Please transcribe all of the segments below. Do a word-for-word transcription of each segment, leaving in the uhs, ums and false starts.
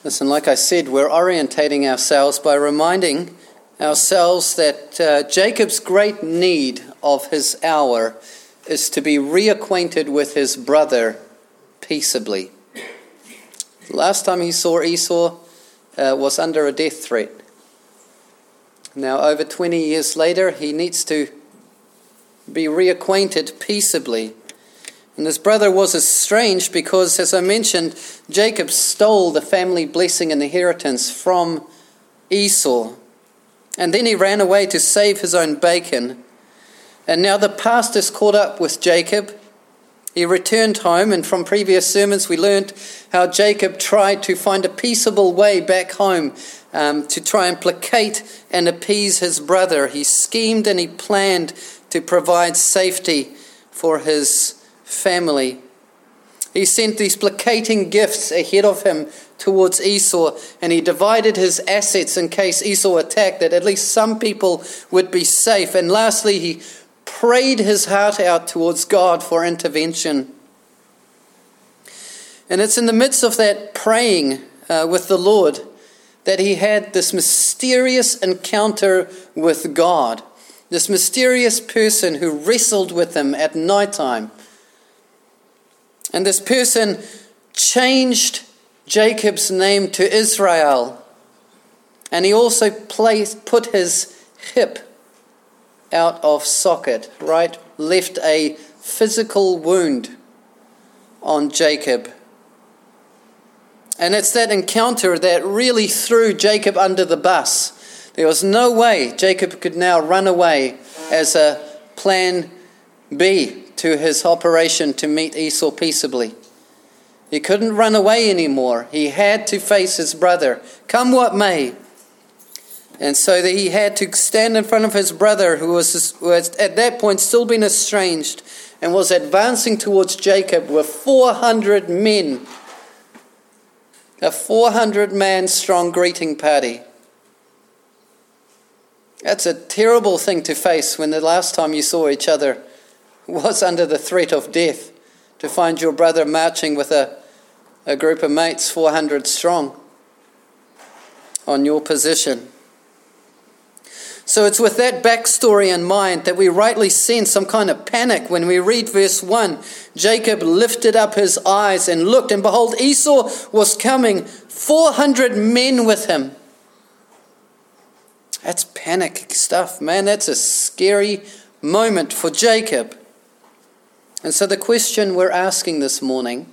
Listen, like I said, we're orientating ourselves by reminding ourselves that uh, Jacob's great need of his hour is to be reacquainted with his brother peaceably. The last time he saw Esau uh, was under a death threat. Now, over twenty years later, he needs to be reacquainted peaceably. And his brother was estranged because, as I mentioned, Jacob stole the family blessing and inheritance from Esau. And then he ran away to save his own bacon. And now the past is caught up with Jacob. He returned home, and from previous sermons we learned how Jacob tried to find a peaceable way back home um, to try and placate and appease his brother. He schemed and he planned to provide safety for his family. He sent these placating gifts ahead of him towards Esau, and he divided his assets in case Esau attacked, that at least some people would be safe. And lastly, he prayed his heart out towards God for intervention. And it's in the midst of that praying uh, with the Lord that he had this mysterious encounter with God, this mysterious person who wrestled with him at nighttime. And this person changed Jacob's name to Israel. And he also placed, put his hip out of socket, right? Left a physical wound on Jacob. And it's that encounter that really threw Jacob under the bus. There was no way Jacob could now run away as a plan B to his operation to meet Esau peaceably. He couldn't run away anymore. He had to face his brother, come what may. And so that he had to stand in front of his brother, who was, who was at that point still been estranged, and was advancing towards Jacob with four hundred men. A four hundred man strong greeting party. That's a terrible thing to face when the last time you saw each other was under the threat of death. To find your brother marching with a, a group of mates four hundred strong on your position. So it's with that backstory in mind that we rightly sense some kind of panic when we read verse one. Jacob lifted up his eyes and looked, and behold, Esau was coming, four hundred men with him. That's panic stuff, man. That's a scary moment for Jacob. And so the question we're asking this morning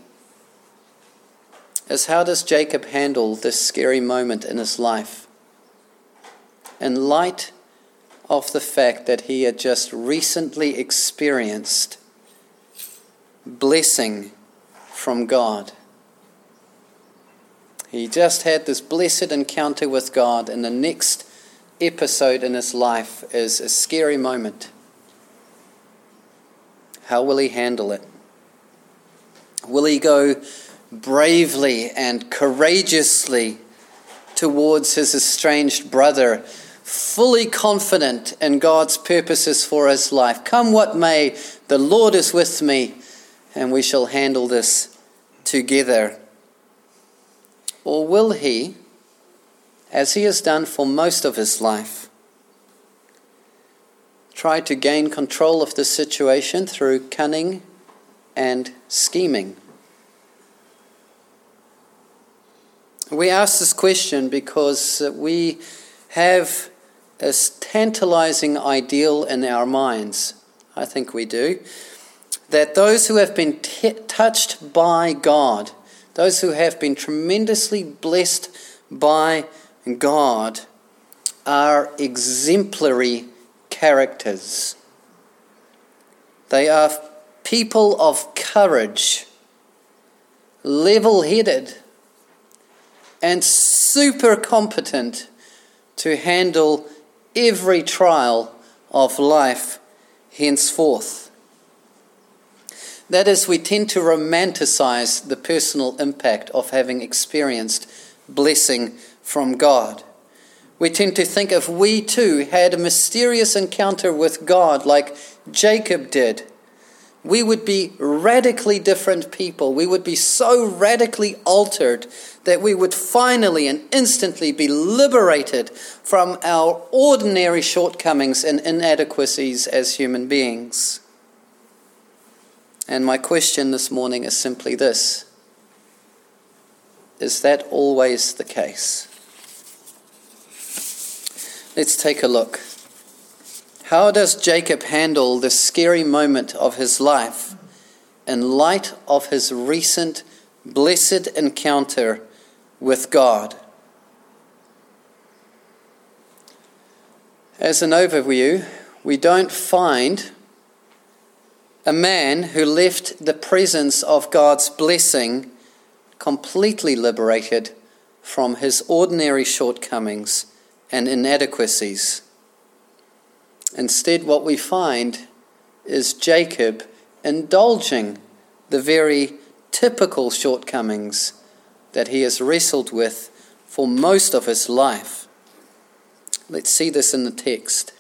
is, how does Jacob handle this scary moment in his life in light of the fact that he had just recently experienced blessing from God? He just had this blessed encounter with God, and the next episode in his life is a scary moment. How will he handle it? Will he go bravely and courageously towards his estranged brother, fully confident in God's purposes for his life? Come what may, the Lord is with me, and we shall handle this together. Or will he, as he has done for most of his life, try to gain control of the situation through cunning and scheming? We ask this question because we have a tantalizing ideal in our minds, I think we do, that those who have been t- touched by God, those who have been tremendously blessed by God, are exemplary characters. They are people of courage, level-headed, and super competent to handle every trial of life henceforth. That is, we tend to romanticize the personal impact of having experienced blessing from God. We tend to think if we too had a mysterious encounter with God like Jacob did, we would be radically different people. We would be so radically altered that we would finally and instantly be liberated from our ordinary shortcomings and inadequacies as human beings. And my question this morning is simply this: is that always the case? Let's take a look. How does Jacob handle this scary moment of his life in light of his recent blessed encounter with God? As an overview, we don't find a man who left the presence of God's blessing completely liberated from his ordinary shortcomings and inadequacies. Instead, what we find is Jacob indulging the very typical shortcomings that he has wrestled with for most of his life. Let's see this in the text.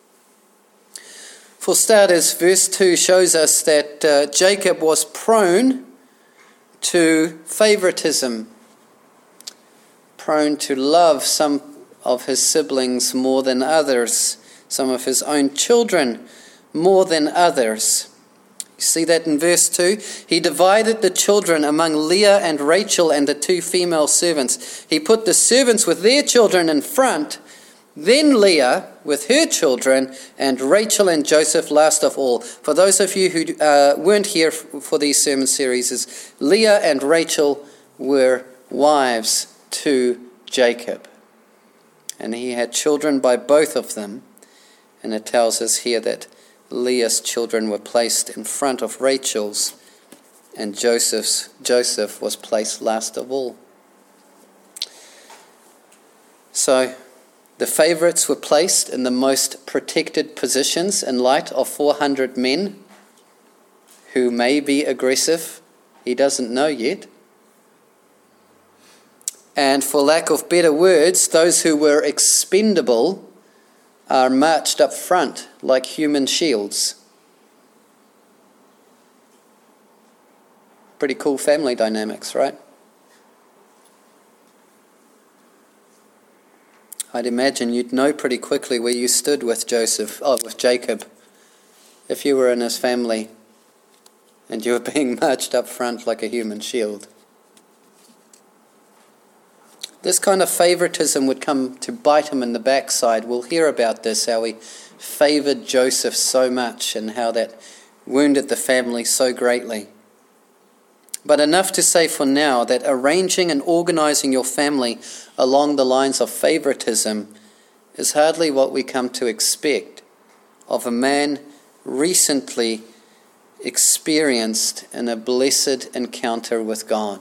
For starters, verse two shows us that uh, Jacob was prone to favoritism, prone to love some of his siblings more than others, some of his own children more than others. You see that in verse two? He divided the children among Leah and Rachel and the two female servants. He put the servants with their children in front, then Leah with her children, and Rachel and Joseph last of all. For those of you who uh, weren't here for these sermon series, Leah and Rachel were wives to Jacob. And he had children by both of them. And it tells us here that Leah's children were placed in front of Rachel's, and Joseph's Joseph was placed last of all. So the favorites were placed in the most protected positions in light of four hundred men who may be aggressive. He doesn't know yet. And for lack of better words, those who were expendable are marched up front like human shields. Pretty cool family dynamics, right? I'd imagine you'd know pretty quickly where you stood with Joseph, oh, with Jacob, if you were in his family and you were being marched up front like a human shield. This kind of favoritism would come to bite him in the backside. We'll hear about this, how he favored Joseph so much and how that wounded the family so greatly. But enough to say for now that arranging and organizing your family along the lines of favoritism is hardly what we come to expect of a man recently experienced in a blessed encounter with God.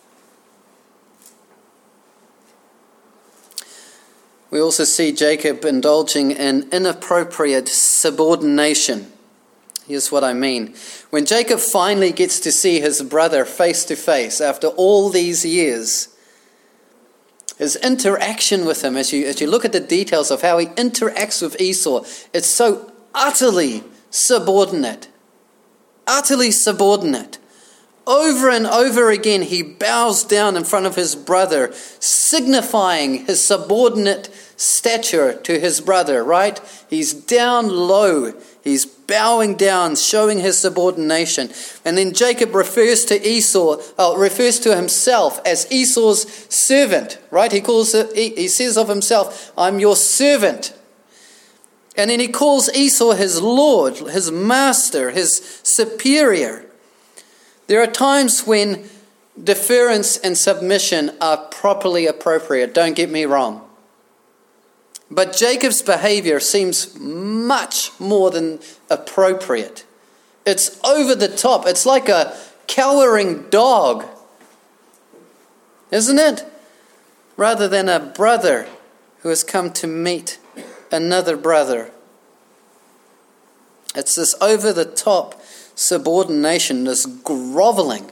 We also see Jacob indulging in inappropriate subordination. Here's what I mean. When Jacob finally gets to see his brother face to face after all these years, his interaction with him, as you, as you look at the details of how he interacts with Esau, it's so utterly subordinate. Utterly subordinate. Over and over again, he bows down in front of his brother, signifying his subordinate stature to his brother, right? He's down low. He's bowing down, showing his subordination. And then Jacob refers to Esau, uh, refers to himself as Esau's servant, right? He calls it, he, he says of himself, I'm your servant. And then he calls Esau his Lord, his master, his superior. There are times when deference and submission are properly appropriate, don't get me wrong. But Jacob's behavior seems much more than appropriate. It's over the top. It's like a cowering dog, isn't it? Rather than a brother who has come to meet another brother. It's this over-the-top subordination, this groveling,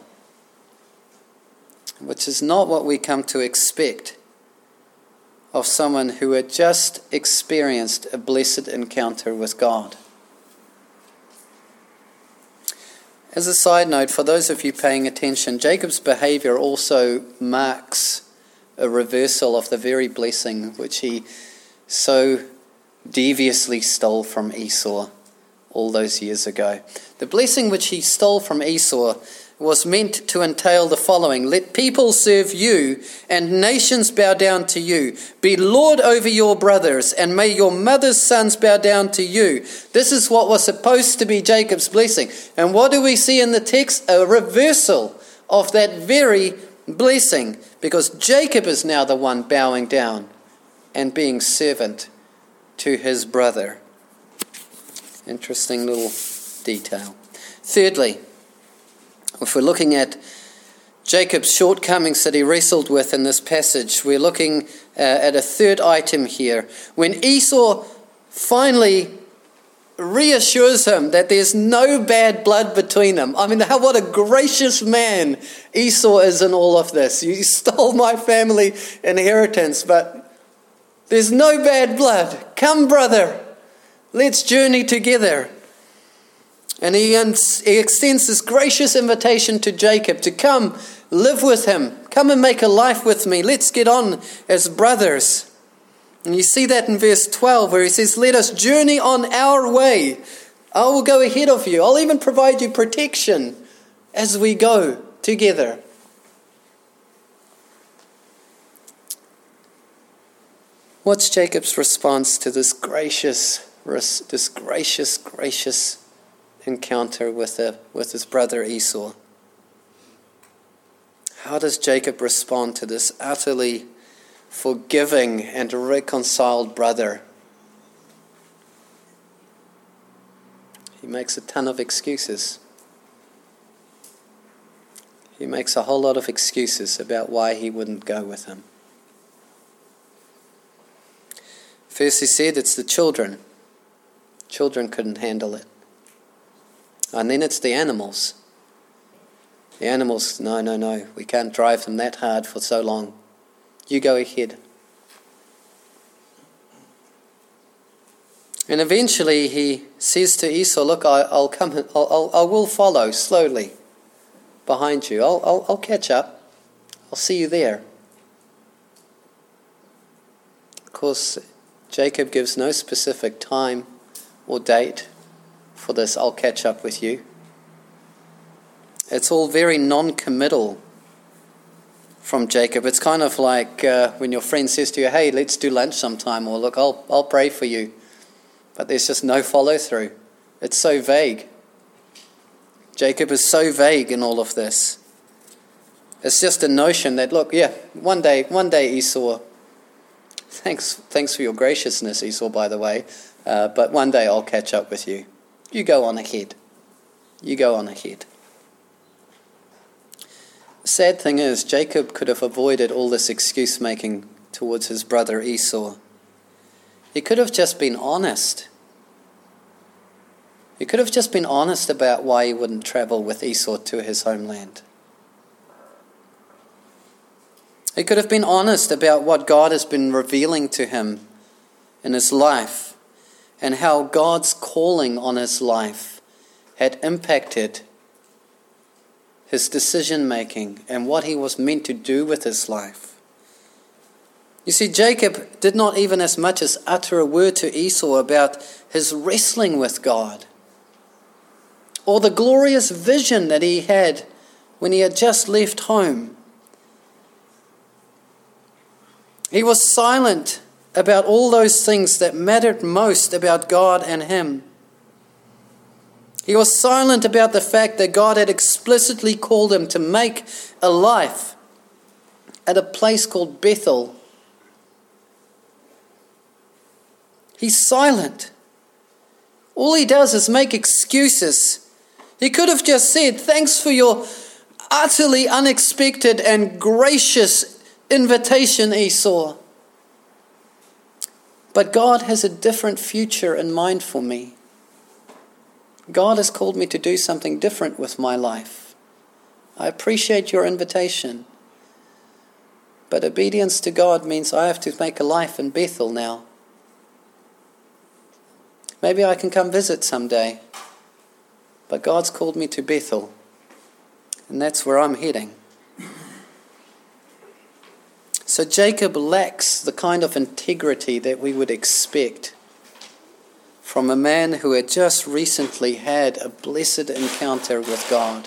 which is not what we come to expect of someone who had just experienced a blessed encounter with God. As a side note, for those of you paying attention, Jacob's behavior also marks a reversal of the very blessing which he so deviously stole from Esau all those years ago. The blessing which he stole from Esau was meant to entail the following: let people serve you and nations bow down to you. Be Lord over your brothers, and may your mother's sons bow down to you. This is what was supposed to be Jacob's blessing. And what do we see in the text? A reversal of that very blessing, because Jacob is now the one bowing down and being servant to his brother. Interesting little detail. Thirdly, if we're looking at Jacob's shortcomings that he wrestled with in this passage, we're looking uh, at a third item here. When Esau finally reassures him that there's no bad blood between them. I mean, how, what a gracious man Esau is in all of this. You stole my family inheritance, but there's no bad blood. Come, brother, let's journey together. And he, he extends this gracious invitation to Jacob to come live with him. Come and make a life with me. Let's get on as brothers. And you see that in verse twelve where he says, let us journey on our way. I will go ahead of you. I'll even provide you protection as we go together. What's Jacob's response to this gracious, this gracious, gracious encounter with a, with his brother Esau? How does Jacob respond to this utterly forgiving and reconciled brother? He makes a ton of excuses. He makes a whole lot of excuses about why he wouldn't go with him. First he said it's the children. Children couldn't handle it. And then it's the animals. The animals, no, no, no, we can't drive them that hard for so long. You go ahead. And eventually he says to Esau, look, I, I'll come, I'll, I'll, I will follow slowly behind you. I'll, I'll, I'll catch up. I'll see you there. Of course, Jacob gives no specific time or date for this, I'll catch up with you. It's all very non-committal from Jacob. It's kind of like uh, when your friend says to you, hey, let's do lunch sometime, or look, I'll, I'll pray for you. But there's just no follow-through. It's so vague. Jacob is so vague in all of this. It's just a notion that, look, yeah, one day, one day Esau, thanks, thanks for your graciousness, Esau, by the way, uh, but one day I'll catch up with you. You go on ahead. You go on ahead. The sad thing is, Jacob could have avoided all this excuse making towards his brother Esau. He could have just been honest. He could have just been honest about why he wouldn't travel with Esau to his homeland. He could have been honest about what God has been revealing to him in his life, and how God's calling on his life had impacted his decision-making and what he was meant to do with his life. You see, Jacob did not even as much as utter a word to Esau about his wrestling with God, or the glorious vision that he had when he had just left home. He was silent about all those things that mattered most about God and him. He was silent about the fact that God had explicitly called him to make a life at a place called Bethel. He's silent. All he does is make excuses. He could have just said, thanks for your utterly unexpected and gracious invitation, Esau. But God has a different future in mind for me. God has called me to do something different with my life. I appreciate your invitation. But obedience to God means I have to make a life in Bethel now. Maybe I can come visit someday. but God's called me to Bethel, and that's where I'm heading. So Jacob lacks the kind of integrity that we would expect from a man who had just recently had a blessed encounter with God.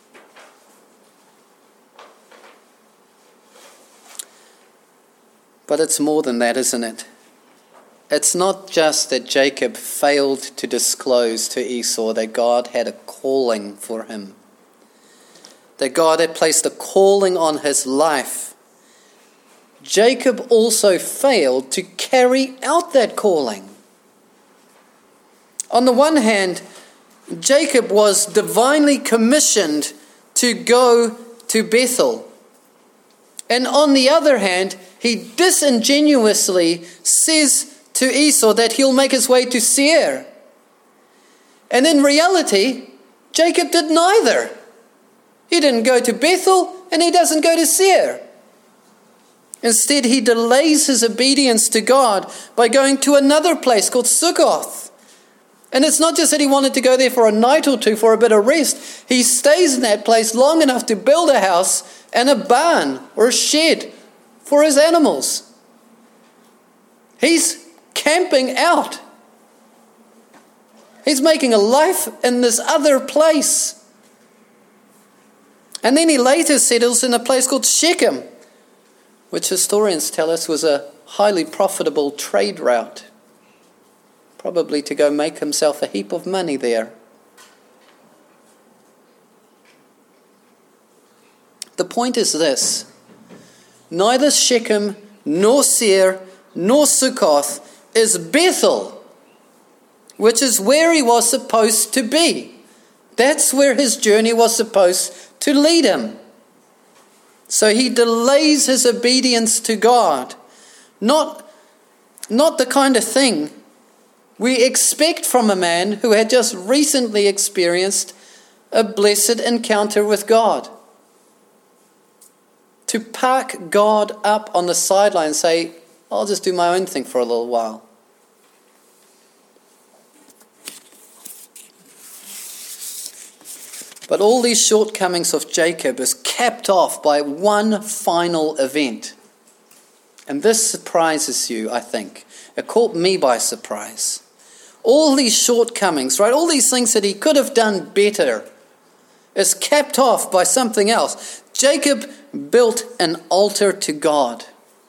But it's more than that, isn't it? It's not just that Jacob failed to disclose to Esau that God had a calling for him, that God had placed a calling on his life. Jacob also failed to carry out that calling. On the one hand, Jacob was divinely commissioned to go to Bethel. And on the other hand, he disingenuously says to Esau that he'll make his way to Seir. And in reality, Jacob did neither. He didn't go to Bethel and he doesn't go to Seir. Instead, he delays his obedience to God by going to another place called Sukkoth. And it's not just that he wanted to go there for a night or two for a bit of rest. He stays in that place long enough to build a house and a barn or a shed for his animals. He's camping out. He's making a life in this other place. And then he later settles in a place called Shechem, which historians tell us was a highly profitable trade route, probably to go make himself a heap of money there. The point is this: neither Shechem, nor Seir, nor Sukkoth is Bethel, which is where he was supposed to be. That's where his journey was supposed to lead him. So he delays his obedience to God. Not, not the kind of thing we expect from a man who had just recently experienced a blessed encounter with God. To park God up on the sideline and say, I'll just do my own thing for a little while. But all these shortcomings of Jacob is capped off by one final event. And this surprises you, I think. It caught me by surprise. All these shortcomings, right? All these things that he could have done better is capped off by something else. Jacob built an altar to God.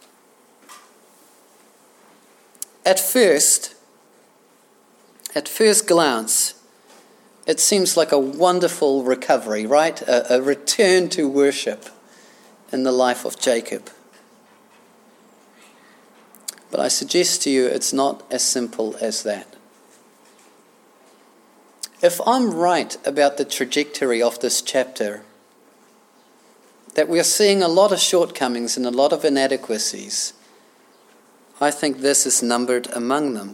At first, at first glance, it seems like a wonderful recovery, right? A, a return to worship in the life of Jacob. But I suggest to you it's not as simple as that. If I'm right about the trajectory of this chapter, that we're seeing a lot of shortcomings and a lot of inadequacies, I think this is numbered among them.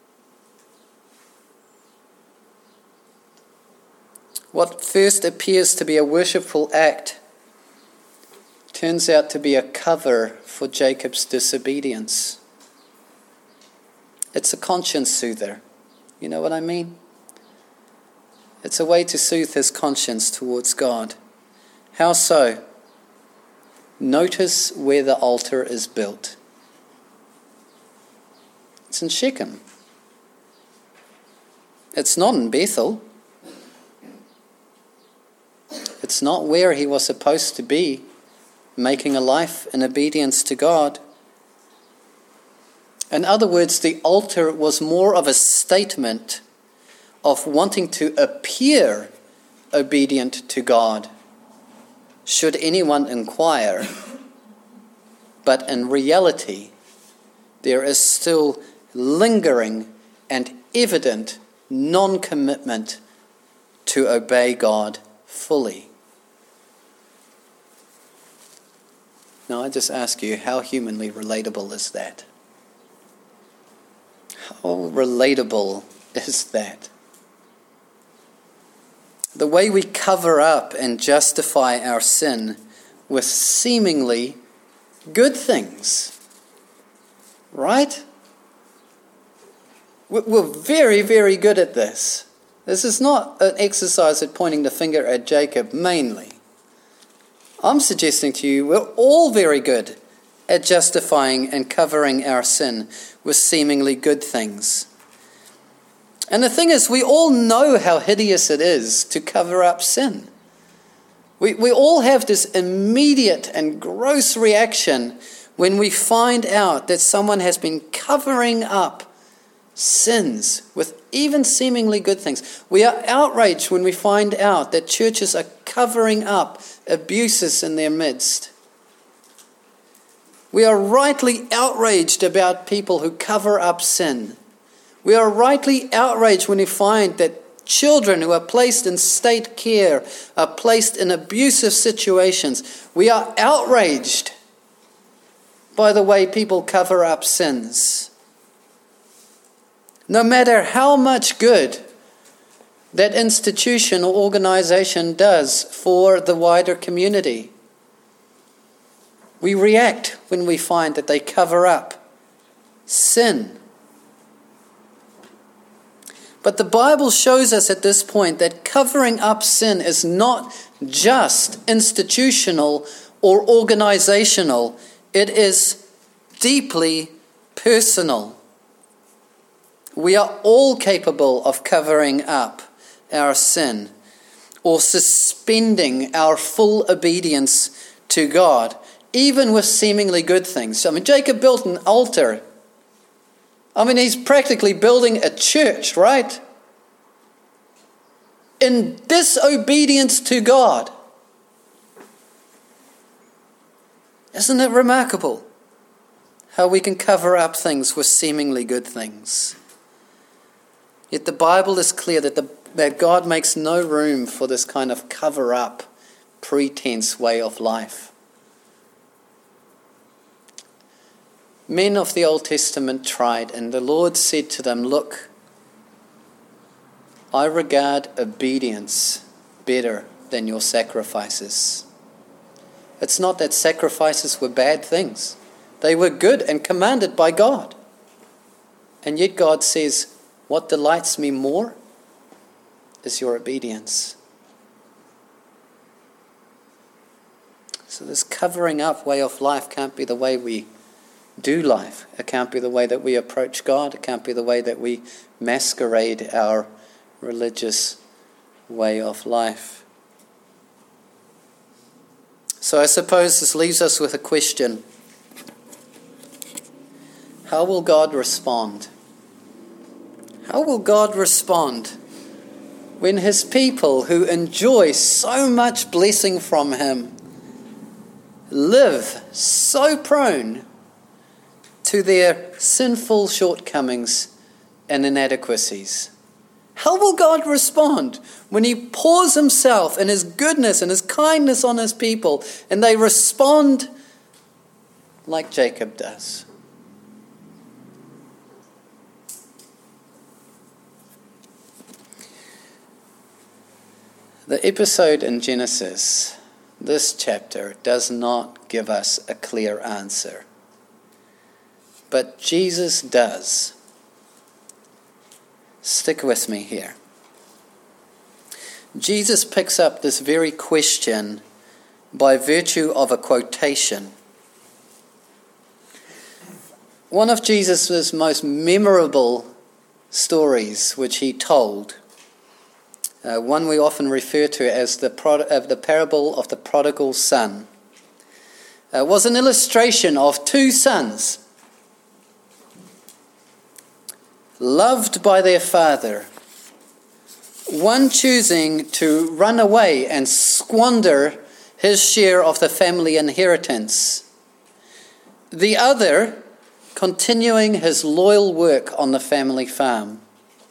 What first appears to be a worshipful act turns out to be a cover for Jacob's disobedience. It's a conscience soother. You know what I mean? It's a way to soothe his conscience towards God. How so? Notice where the altar is built. It's in Shechem. It's not in Bethel. It's not where he was supposed to be, making a life in obedience to God. In other words, the altar was more of a statement of wanting to appear obedient to God, should anyone inquire. But in reality, there is still lingering and evident non-commitment to obey God fully. Now, I just ask you, how humanly relatable is that? How relatable is that? The way we cover up and justify our sin with seemingly good things, right? We're very, very good at this. This is not an exercise at pointing the finger at Jacob mainly. I'm suggesting to you we're all very good at justifying and covering our sin with seemingly good things. And the thing is, we all know how hideous it is to cover up sin. We, we all have this immediate and gross reaction when we find out that someone has been covering up sins with even seemingly good things. We are outraged when we find out that churches are covering up abuses in their midst. We are rightly outraged about people who cover up sin. We are rightly outraged when we find that children who are placed in state care are placed in abusive situations. We are outraged by the way people cover up sins. No matter how much good that institution or organization does for the wider community, we react when we find that they cover up sin. But the Bible shows us at this point that covering up sin is not just institutional or organizational. It is deeply personal. We are all capable of covering up our sin or suspending our full obedience to God, even with seemingly good things. I mean, Jacob built an altar. I mean, he's practically building a church, right? In disobedience to God. Isn't it remarkable how we can cover up things with seemingly good things? Yet the Bible is clear that, the, that God makes no room for this kind of cover-up, pretense way of life. Men of the Old Testament tried, and the Lord said to them, "Look, I regard obedience better than your sacrifices." It's not that sacrifices were bad things. They were good and commanded by God. And yet God says, what delights me more is your obedience. So this covering up way of life can't be the way we do life. It can't be the way that we approach God. It can't be the way that we masquerade our religious way of life. So I suppose this leaves us with a question. How will God respond? How will God respond when his people who enjoy so much blessing from him live so prone to their sinful shortcomings and inadequacies? How will God respond when he pours himself and his goodness and his kindness on his people and they respond like Jacob does? The episode in Genesis, this chapter, does not give us a clear answer. But Jesus does. Stick with me here. Jesus picks up this very question by virtue of a quotation. One of Jesus' most memorable stories which he told, Uh, one we often refer to as the, prod- uh, the parable of the prodigal son, uh, was an illustration of two sons loved by their father, one choosing to run away and squander his share of the family inheritance, the other continuing his loyal work on the family farm.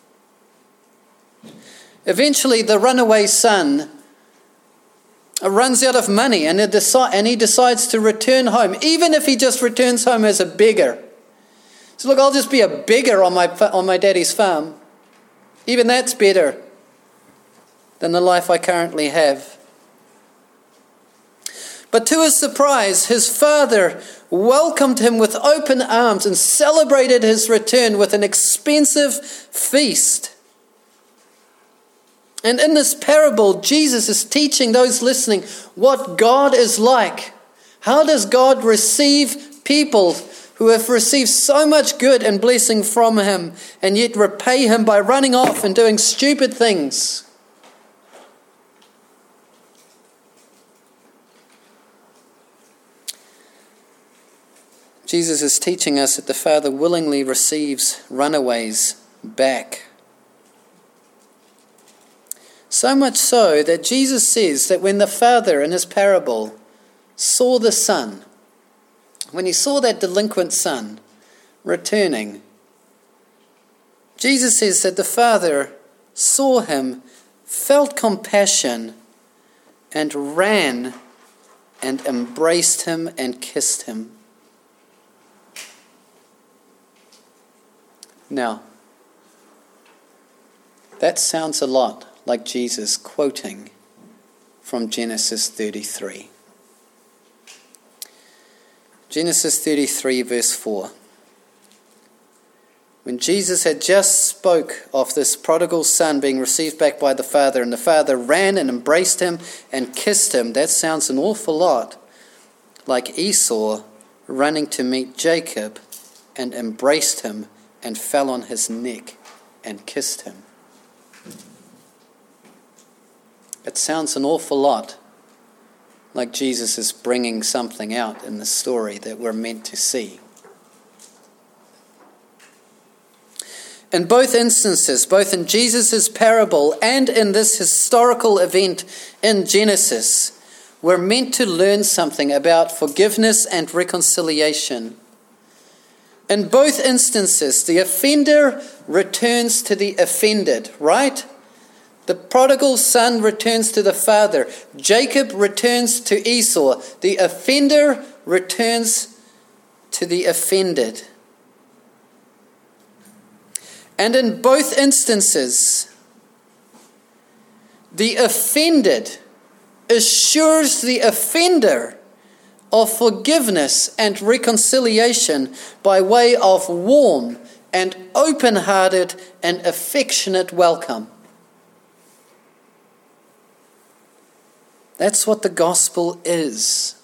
Eventually, the runaway son runs out of money and he decides to return home, even if he just returns home as a beggar. So look, I'll just be a beggar on my on my daddy's farm. Even that's better than the life I currently have. But to his surprise, his father welcomed him with open arms and celebrated his return with an expensive feast. And in this parable, Jesus is teaching those listening what God is like. How does God receive people who have received so much good and blessing from him and yet repay him by running off and doing stupid things? Jesus is teaching us that the Father willingly receives runaways back. So much so that Jesus says that when the Father in his parable saw the son, when he saw that delinquent son returning, Jesus says that the Father saw him, felt compassion, and ran and embraced him and kissed him. Now, that sounds a lot like Jesus quoting from Genesis thirty-three. Genesis thirty-three verse four. When Jesus had just spoke of this prodigal son being received back by the Father, and the Father ran and embraced him and kissed him, that sounds an awful lot like Esau running to meet Jacob and embraced him and fell on his neck and kissed him. It sounds an awful lot like Jesus is bringing something out in the story that we're meant to see. In both instances, both in Jesus' parable and in this historical event in Genesis, we're meant to learn something about forgiveness and reconciliation. In both instances, the offender returns to the offended, right? The prodigal son returns to the father. Jacob returns to Esau. The offender returns to the offended. And in both instances, the offended assures the offender of forgiveness and reconciliation by way of warm and open-hearted and affectionate welcome. That's what the gospel is.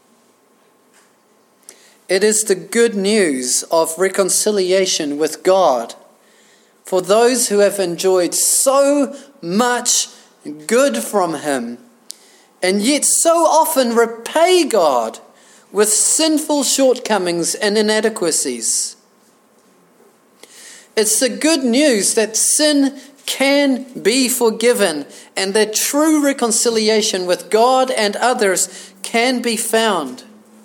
It is the good news of reconciliation with God for those who have enjoyed so much good from him, and yet so often repay God with sinful shortcomings and inadequacies. It's the good news that sin can be forgiven and that true reconciliation with God and others can be found.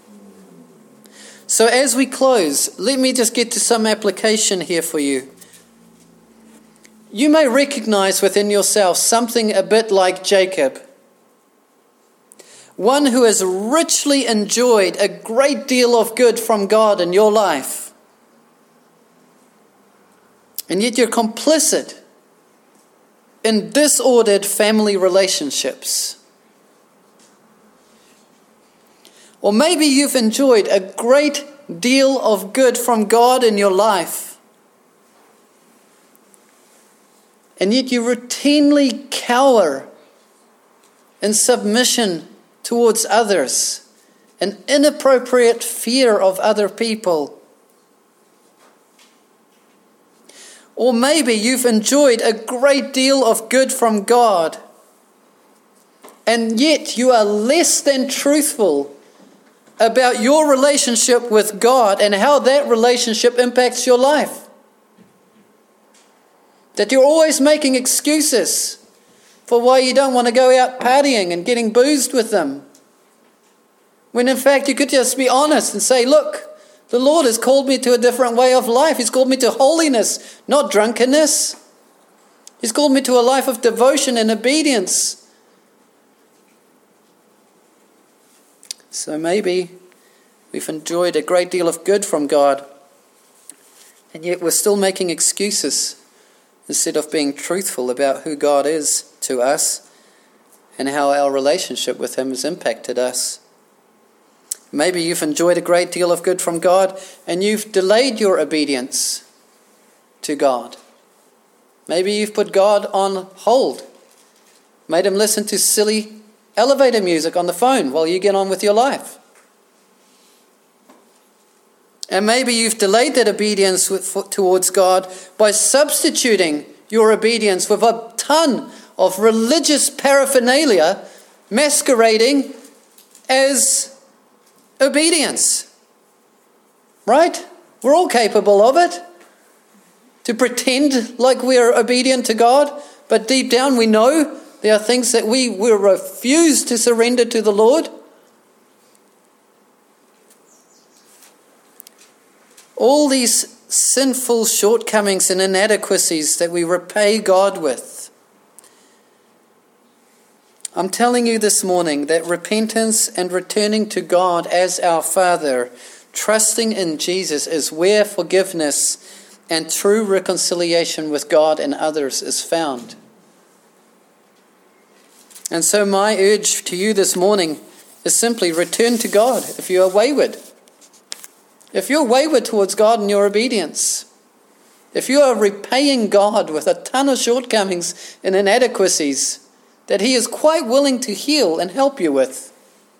So as we close, let me just get to some application here for you. You may recognize within yourself something a bit like Jacob. One who has richly enjoyed a great deal of good from God in your life. And yet you're complicit in disordered family relationships. Or maybe you've enjoyed a great deal of good from God in your life, and yet you routinely cower in submission towards others, an inappropriate fear of other people. Or maybe you've enjoyed a great deal of good from God, and yet you are less than truthful about your relationship with God and how that relationship impacts your life. That you're always making excuses for why you don't want to go out partying and getting boozed with them, when in fact you could just be honest and say, look, the Lord has called me to a different way of life. He's called me to holiness, not drunkenness. He's called me to a life of devotion and obedience. So maybe we've enjoyed a great deal of good from God, and yet we're still making excuses instead of being truthful about who God is to us and how our relationship with him has impacted us. Maybe you've enjoyed a great deal of good from God and you've delayed your obedience to God. Maybe you've put God on hold Made him listen to silly elevator music on the phone while you get on with your life. And maybe you've delayed that obedience with, towards God by substituting your obedience with a ton of religious paraphernalia masquerading as obedience. Right? We're all capable of it. To pretend like we're obedient to God, but deep down we know there are things that we will refuse to surrender to the Lord. All these sinful shortcomings and inadequacies that we repay God with. I'm telling you this morning that repentance and returning to God as our Father, trusting in Jesus, is where forgiveness and true reconciliation with God and others is found. And so my urge to you this morning is simply return to God if you are wayward. If you're wayward towards God in your obedience, if you are repaying God with a ton of shortcomings and inadequacies that He is quite willing to heal and help you with,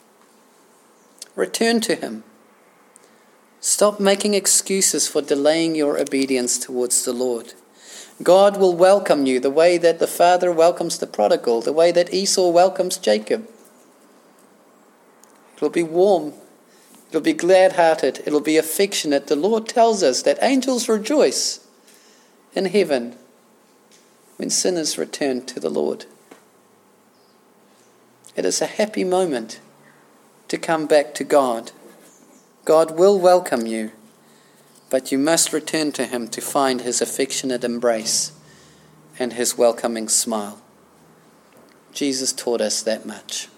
return to Him. Stop making excuses for delaying your obedience towards the Lord. God will welcome you the way that the father welcomes the prodigal, the way that Esau welcomes Jacob. It will be warm. It'll be glad-hearted. It'll be affectionate. The Lord tells us that angels rejoice in heaven when sinners return to the Lord. It is a happy moment to come back to God. God will welcome you, but you must return to Him to find His affectionate embrace and His welcoming smile. Jesus taught us that much.